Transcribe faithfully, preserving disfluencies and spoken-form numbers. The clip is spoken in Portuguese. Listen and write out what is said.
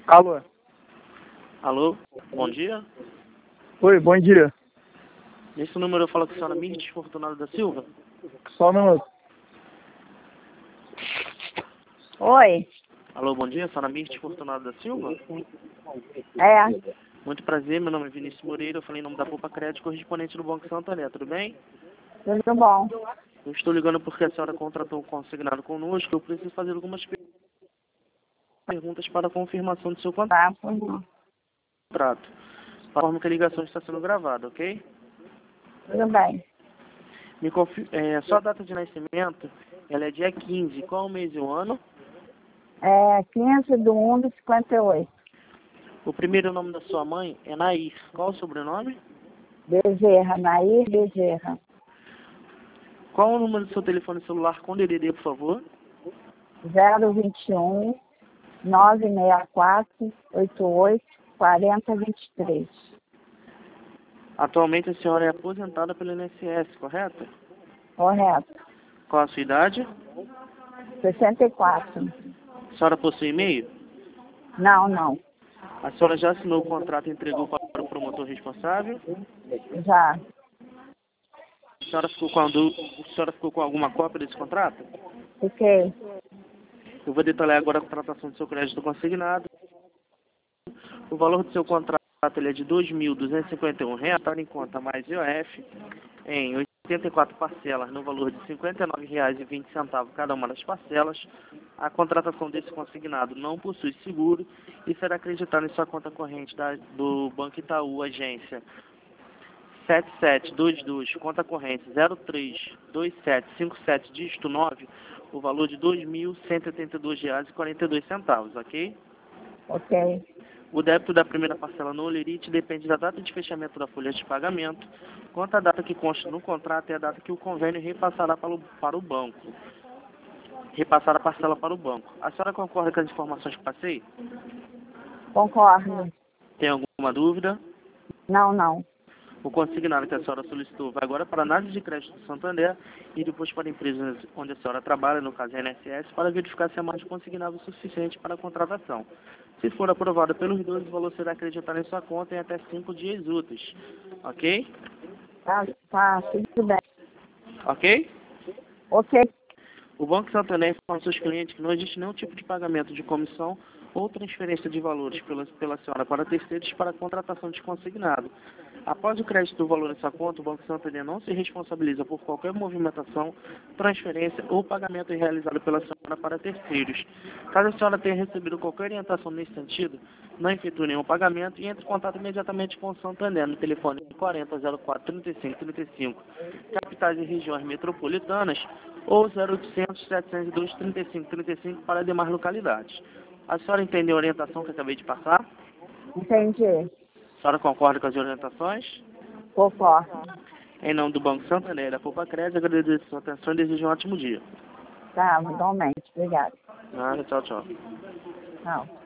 Alô? Alô, bom dia. Oi, bom dia. Nesse número eu falo com a senhora Mirtes Fortunado da Silva. Só um minuto. Oi. Alô, bom dia, senhora Mirtes Fortunado da Silva. É, Muito prazer, meu nome é Vinícius Moreira, eu falei em nome da Poupa Crédito, correspondente do Banco Santander, tudo bem? tudo bom. Eu estou ligando porque a senhora contratou um consignado conosco, eu preciso fazer algumas per- perguntas para a confirmação do seu Tá, pois não. contrato. Para a forma que a ligação está sendo gravada, ok? Tudo bem. Me confi- é, sua data de nascimento, ela é dia quinze, qual o mês e o ano? É quinze de um de cinquenta e oito. O primeiro nome da sua mãe é Nair, qual o sobrenome? Bezerra, Nair Bezerra. Qual o número do seu telefone celular com D D D, por favor? zero vinte e um, nove seis quatro, oito oito, quatro zero dois três. Atualmente a senhora é aposentada pelo I N S S, correto? Correto. Qual a sua idade? sessenta e quatro. A senhora possui e-mail? Não, não. A senhora já assinou o contrato e entregou para o promotor responsável? Já. A senhora ficou com, a du- a senhora ficou com alguma cópia desse contrato? Fiquei. Eu vou detalhar agora a contratação do seu crédito consignado. O valor do seu contrato ele é de dois mil duzentos e cinquenta e um reais, está em conta mais I O F, em oitenta e quatro parcelas, no valor de cinquenta e nove reais e vinte centavos cada uma das parcelas. A contratação desse consignado não possui seguro e será acreditada em sua conta corrente da, do Banco Itaú, agência sete sete dois dois, conta corrente zero três dois sete cinco sete, dígito nove, o valor de dois mil cento e oitenta e dois reais e quarenta e dois centavos, ok? Ok. O débito da primeira parcela no Olerite depende da data de fechamento da folha de pagamento, quanto à data que consta no contrato e a data que o convênio repassará para o, para o banco. Repassar a parcela para o banco. A senhora concorda com as informações que passei? Concordo. Tem alguma dúvida? Não, não. O consignado que a senhora solicitou vai agora para a análise de crédito do Santander e depois para empresas onde a senhora trabalha, no caso a I N S S, para verificar se a margem consignável é suficiente para a contratação. Se for aprovada pelos dois, o valor será acreditado em sua conta em até cinco dias úteis. Ok? Tá, tá, tudo bem. Ok? Ok. O Banco Santander informa aos seus clientes que não existe nenhum tipo de pagamento de comissão ou transferência de valores pela, pela senhora para terceiros para a contratação de consignado. Após o crédito do valor em sua conta, o Banco Santander não se responsabiliza por qualquer movimentação, transferência ou pagamento realizado pela senhora para terceiros. Caso a senhora tenha recebido qualquer orientação nesse sentido, não efetue nenhum pagamento e entre em contato imediatamente com o Santander no telefone quarenta, zero quatro, trinta e cinco, trinta e cinco, capitais e regiões metropolitanas, ou zero oitocentos, setecentos e dois, trinta e cinco, trinta e cinco para demais localidades. A senhora entendeu a orientação que eu acabei de passar? Entendi. A senhora concorda com as orientações? Concordo. Em nome do Banco Santander e da Poupa Crédito, agradeço a sua atenção e desejo um ótimo dia. Tá, igualmente. Obrigada. Nada, tchau, tchau. Tchau.